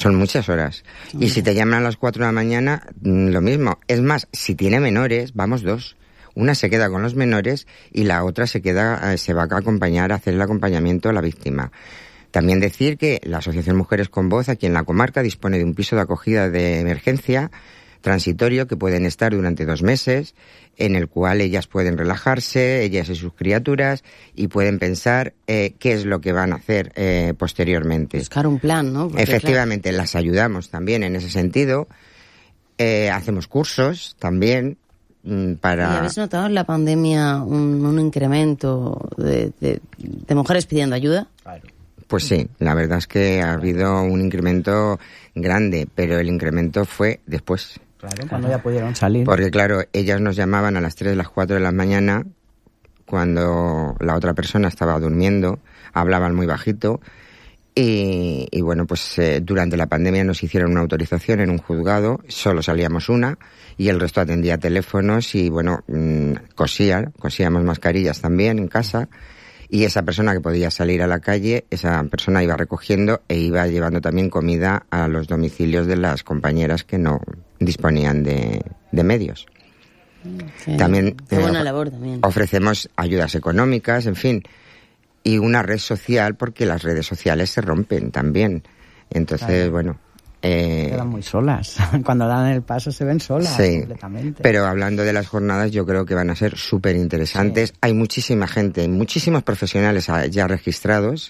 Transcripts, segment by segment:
Son muchas horas. Y si te llaman a las 4 de la mañana, lo mismo. Es más, si tiene menores, vamos 2. Una se queda con los menores y la otra se va a acompañar, a hacer el acompañamiento a la víctima. También decir que la Asociación Mujeres con Voz, aquí en la comarca, dispone de un piso de acogida de emergencia transitorio que pueden estar durante 2 meses, en el cual ellas pueden relajarse, ellas y sus criaturas, y pueden pensar qué es lo que van a hacer posteriormente. Buscar un plan, ¿no? Porque, efectivamente, claro, las ayudamos también en ese sentido. Hacemos cursos también para... ¿Y habéis notado en la pandemia un incremento de mujeres pidiendo ayuda? Claro. Pues sí, la verdad es que ha habido un incremento grande, pero el incremento fue después. Claro, cuando ya pudieron salir. Porque claro, ellas nos llamaban a las 3, las 4 de la mañana, cuando la otra persona estaba durmiendo, hablaban muy bajito, y bueno, pues durante la pandemia nos hicieron una autorización en un juzgado, solo salíamos una, y el resto atendía teléfonos y bueno, cosíamos mascarillas también en casa. Y esa persona que podía salir a la calle, esa persona iba recogiendo e iba llevando también comida a los domicilios de las compañeras que no disponían de medios. Sí, también, buena labor también. Ofrecemos ayudas económicas, en fin, y una red social, porque las redes sociales se rompen también. Entonces, claro, bueno... quedan muy solas. Cuando dan el paso se ven solas, sí, completamente. Pero hablando de las jornadas, yo creo que van a ser súper interesantes. Sí. Hay muchísima gente, muchísimos profesionales ya registrados,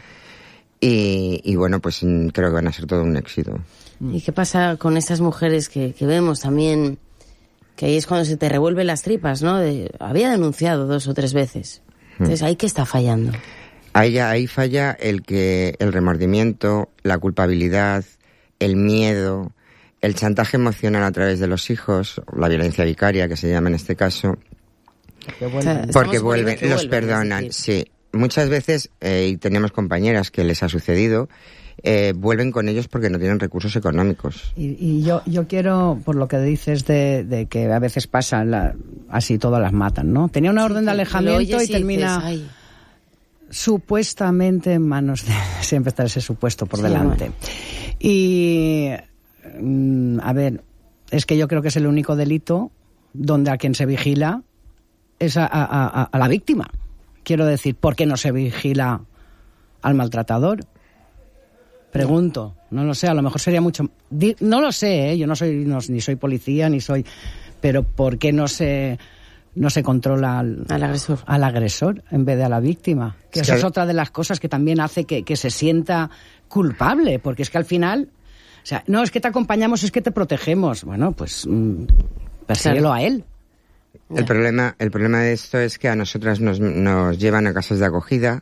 y bueno, pues creo que van a ser todo un éxito. ¿Y qué pasa con estas mujeres que vemos también, que ahí es cuando se te revuelven las tripas, ¿no? Había denunciado 2 o 3 veces. Entonces, ¿ahí qué está fallando? Ahí falla el remordimiento, la culpabilidad, el miedo, el chantaje emocional a través de los hijos, la violencia vicaria, que se llama en este caso, porque vuelven, los perdonan, sí. Muchas veces, y tenemos compañeras que les ha sucedido, vuelven con ellos porque no tienen recursos económicos. Y yo quiero, por lo que dices de que a veces pasa, así todas las matan, ¿no? Tenía una orden de alejamiento y termina... supuestamente en manos de... Siempre está ese supuesto por delante. Bueno. Y, a ver, es que yo creo que es el único delito donde a quien se vigila es a la víctima. Quiero decir, ¿por qué no se vigila al maltratador? Pregunto, no lo sé, a lo mejor sería mucho... No lo sé, yo ni soy policía, ni soy... Pero ¿por qué no se controla al agresor en vez de a la víctima? Que esa es otra de las cosas que también hace que se sienta culpable, porque es que al final, o sea, no es que te acompañamos, es que te protegemos. Bueno, pues persíguelo a él. El problema de esto es que a nosotras nos llevan a casas de acogida,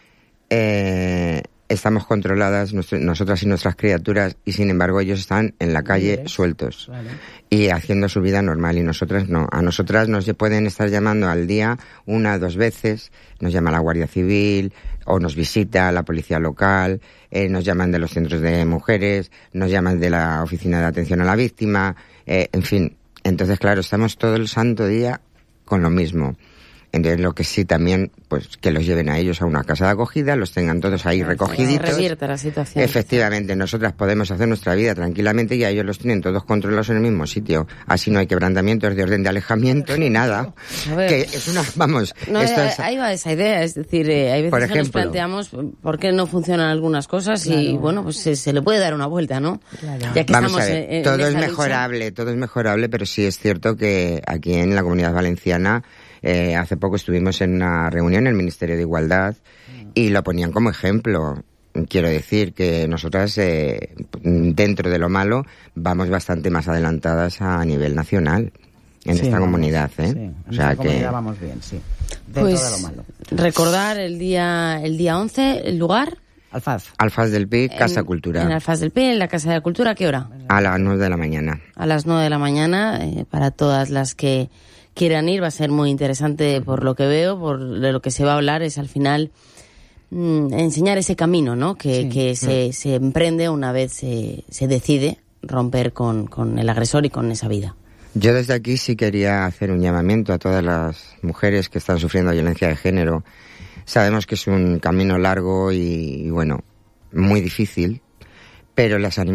estamos controladas, nosotras y nuestras criaturas, y sin embargo ellos están en la calle sueltos, vale, y haciendo su vida normal, y nosotras no. A nosotras nos pueden estar llamando al día 1 o 2 veces, nos llama la Guardia Civil, o nos visita la policía local, nos llaman de los centros de mujeres, nos llaman de la oficina de atención a la víctima, en fin. Entonces, claro, estamos todo el santo día con lo mismo. Entonces, lo que sí también, pues que los lleven a ellos a una casa de acogida, los tengan todos ahí recogiditos. Revierte la situación. Efectivamente, nosotras podemos hacer nuestra vida tranquilamente y a ellos los tienen todos controlados en el mismo sitio. Así no hay quebrantamientos de orden de alejamiento ni nada. A ver, que es una, vamos... No, ahí va esa idea, es decir, hay veces que nos planteamos por qué no funcionan algunas cosas, claro, y bueno, pues se le puede dar una vuelta, ¿no? Claro. Ya que vamos estamos a ver, todo es mejorable, pero sí es cierto que aquí en la Comunidad Valenciana... hace poco estuvimos en una reunión en el Ministerio de Igualdad y lo ponían como ejemplo. Quiero decir que nosotras, dentro de lo malo, vamos bastante más adelantadas a nivel nacional en esta comunidad. Sí, en esta comunidad vamos bien, sí. Dentro pues, de lo malo. Recordar el día 11, el lugar. Alfaz del Pi, Casa Cultura. En Alfaz del Pi, en la Casa de la Cultura, ¿a qué hora? A las 9 de la mañana. A las 9 de la mañana, para todas las que quieran ir, va a ser muy interesante por lo que veo, de lo que se va a hablar es al final enseñar ese camino, ¿no? Que se emprende una vez se decide romper con el agresor y con esa vida. Yo desde aquí sí quería hacer un llamamiento a todas las mujeres que están sufriendo violencia de género. Sabemos que es un camino largo y bueno, muy difícil, pero las